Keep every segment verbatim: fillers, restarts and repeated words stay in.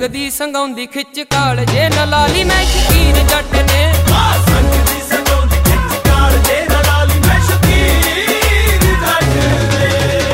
ਦੀ ਸੰਗਾਉਂਦੀ ਖਿੱਚ ਕਾਲ ਜੇ ਨਾ ਲਾਲੀ ਮੈਂ ਸ਼ਕੀਨ ਜੱਟ ਨੇ। ਸੰਗ ਦੀ ਸੰਗਾਉਂਦੀ ਖਿੱਚ ਕਾਲ ਜੇ ਨਾ ਲਾਲੀ ਮੈਂ ਸ਼ਕੀਨ ਜੱਟ ਨੇ।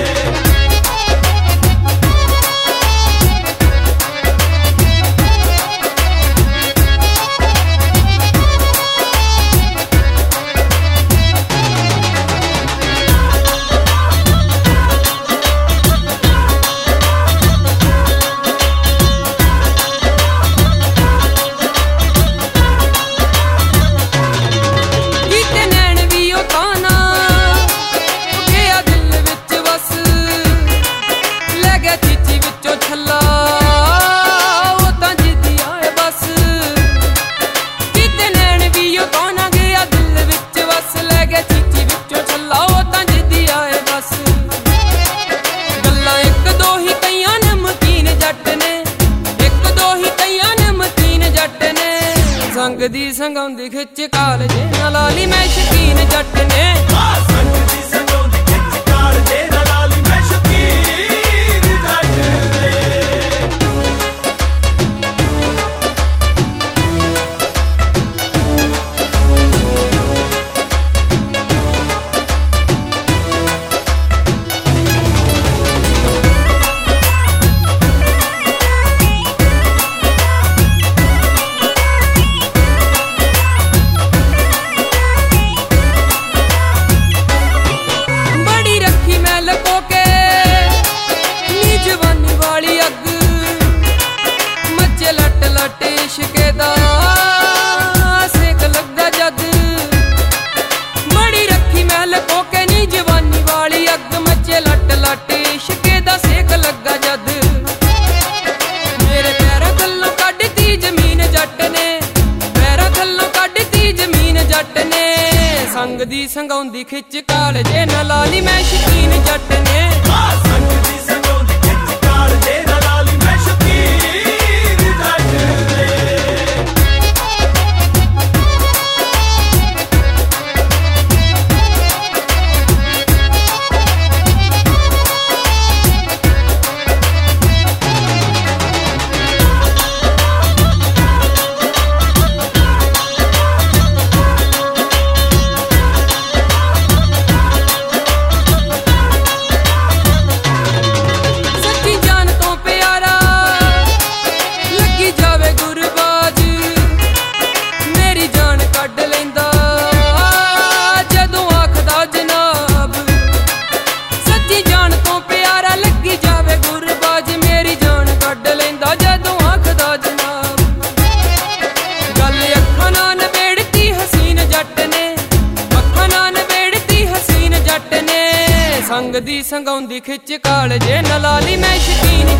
ਸੰਗ ਦੀ ਸੰਗਾਉਂਦੀ ਖਿੱਚ ਕਾਲ ਜੇ ਨਾ ਲਾਲੀ ਮੈਂ ਸ਼ਕੀਨ ਜੱਟ ਨੇ। ਸੰਗ ਦੀ ਸੰਗਾਉਂਦੀ ਖਿੱਚ ਕਾਲ ਜੇ ਨਾ ਲਾਲੀ ਮੈਂ ਸ਼ਕੀਨ ਜੱਟ ਨੇ। ਇਸ਼ਕੇ ਦਾ ਸੇਕ ਲੱਗਾ ਜਦ ਬੜੀ ਰੱਖੀ ਮੈਂ ਲਕੋ ਕੇ ਨੀ ਜਵਾਨੀ ਵਾਲੀ ਅੱਗ ਮੱਚੇ ਲੱਟ ਲੱਟ ਇਸ਼ਕੇ ਦਾ ਸੇਕ ਲੱਗਾ ਜਦ ਮੇਰੇ ਪੈਰਾਂ ਥੱਲੋਂ ਕੱਢਤੀ ਜ਼ਮੀਨ ਜੱਟ ਨੇ ਪੈਰਾਂ ਥੱਲੋਂ ਕੱਢਤੀ ਜ਼ਮੀਨ ਜੱਟ ਨੇ। ਸੰਗ ਦੀ ਸੰਗਾਉਂਦੀ ਖਿੱਚ ਕਾਲ ਜੇ ਨਾ ਲਾਲੀ ਮੈਂ ਸ਼ਕੀਨ ਜੱਟ ਨੇ। ਸੰਗ ਦੀ ਸੰਗਾਉਂਦੀ ਖਿੱਚ ਕਾਲ ਜੇ ਨਾ ਲਾਲੀ ਮੈਂ ਸ਼ਕੀਨ ਜੱਟ ਨੇ। ਸੰਗ ਦੀ ਸੰਗਾਉਂਦੀ ਖਿੱਚ ਕਾਲ ਜੇ ਨਾ ਲਾਲੀ ਮੈਂ ਸ਼ਕੀਨ